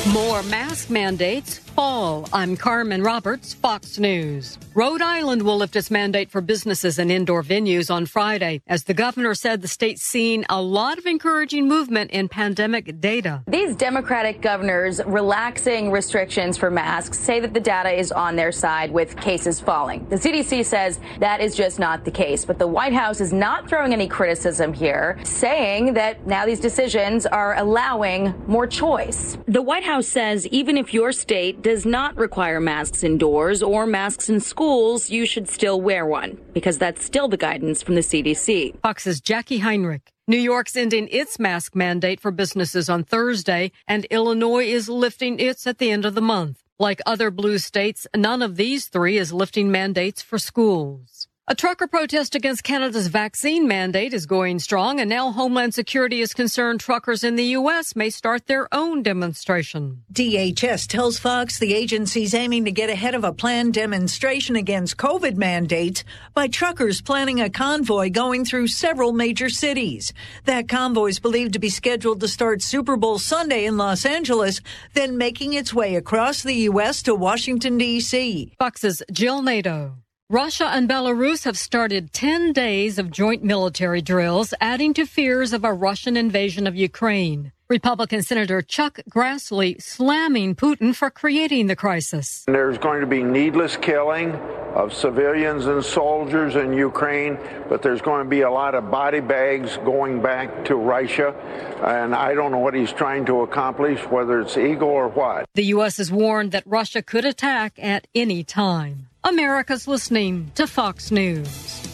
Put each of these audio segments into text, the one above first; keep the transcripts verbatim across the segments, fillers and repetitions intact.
More mask mandates fall. I'm Carmen Roberts, Fox News. Rhode Island will lift its mandate for businesses and indoor venues on Friday, as the governor said the state's seen a lot of encouraging movement in pandemic data. These Democratic governors relaxing restrictions for masks say that the data is on their side with cases falling. The C D C says that is just not the case, but the White House is not throwing any criticism here, saying that now these decisions are allowing more choice. The White House says even if your state does not require masks indoors or masks in schools, you should still wear one, because that's still the guidance from the C D C. Fox's Jackie Heinrich. New York's ending its mask mandate for businesses on Thursday, and Illinois is lifting its at the end of the month. Like other blue states, none of these three is lifting mandates for schools. A trucker protest against Canada's vaccine mandate is going strong, and now Homeland Security is concerned truckers in the U S may start their own demonstration. D H S tells Fox the agency's aiming to get ahead of a planned demonstration against COVID mandates by truckers planning a convoy going through several major cities. That convoy is believed to be scheduled to start Super Bowl Sunday in Los Angeles, then making its way across the U S to Washington, D C. Fox's Jill Nato. Russia and Belarus have started ten days of joint military drills, adding to fears of a Russian invasion of Ukraine. Republican Senator Chuck Grassley slamming Putin for creating the crisis. There's going to be needless killing of civilians and soldiers in Ukraine, but there's going to be a lot of body bags going back to Russia, and I don't know what he's trying to accomplish, whether it's ego or what. The U S has warned that Russia could attack at any time. America's listening to Fox News.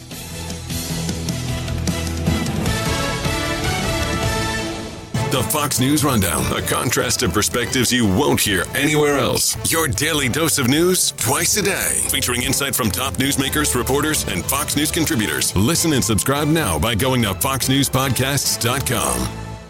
The Fox News Rundown, a contrast of perspectives you won't hear anywhere else. Your daily dose of news twice a day, featuring insight from top newsmakers, reporters, and Fox News contributors. Listen and subscribe now by going to fox news podcasts dot com.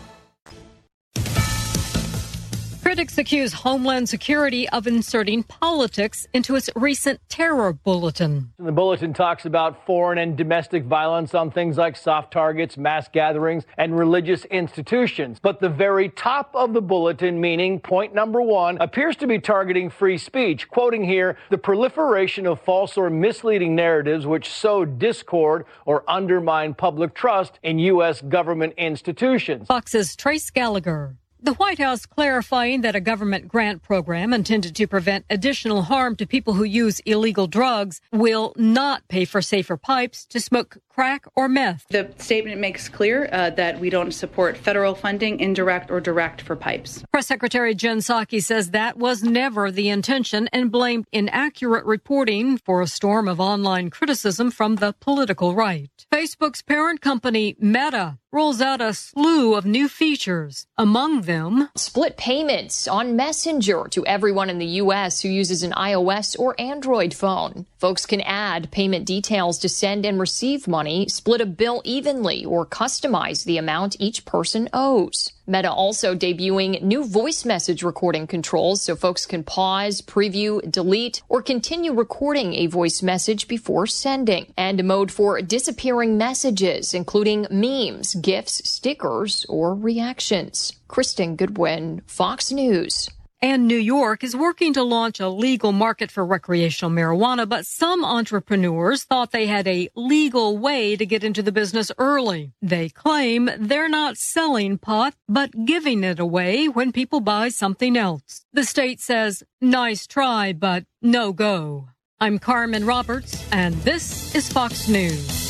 Critics accuse Homeland Security of inserting politics into its recent terror bulletin. The bulletin talks about foreign and domestic violence on things like soft targets, mass gatherings, and religious institutions. But the very top of the bulletin, meaning point number one, appears to be targeting free speech. Quoting here, the proliferation of false or misleading narratives which sow discord or undermine public trust in U S government institutions. Fox's Trace Gallagher. The White House clarifying that a government grant program intended to prevent additional harm to people who use illegal drugs will not pay for safer pipes to smoke crack or meth. The statement makes clear uh, that we don't support federal funding, indirect or direct, for pipes. Press Secretary Jen Psaki says that was never the intention and blamed inaccurate reporting for a storm of online criticism from the political right. Facebook's parent company, Meta, rolls out a slew of new features. Among them, split payments on Messenger to everyone in the U S who uses an iOS or Android phone. Folks can add payment details to send and receive money, split a bill evenly, or customize the amount each person owes. Meta also debuting new voice message recording controls so folks can pause, preview, delete, or continue recording a voice message before sending. And a mode for disappearing messages, including memes, GIFs, stickers, or reactions. Kristen Goodwin, Fox News. And New York is working to launch a legal market for recreational marijuana, but some entrepreneurs thought they had a legal way to get into the business early. They claim they're not selling pot, but giving it away when people buy something else. The state says, nice try, but no go. I'm Carmen Roberts, and this is Fox News.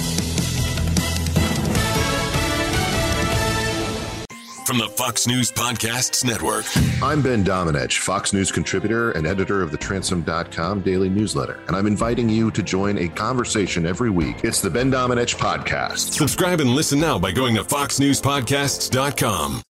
From the Fox News Podcasts Network. I'm Ben Domenech, Fox News contributor and editor of the Transom dot com daily newsletter, and I'm inviting you to join a conversation every week. It's the Ben Domenech Podcast. Subscribe and listen now by going to fox news podcasts dot com.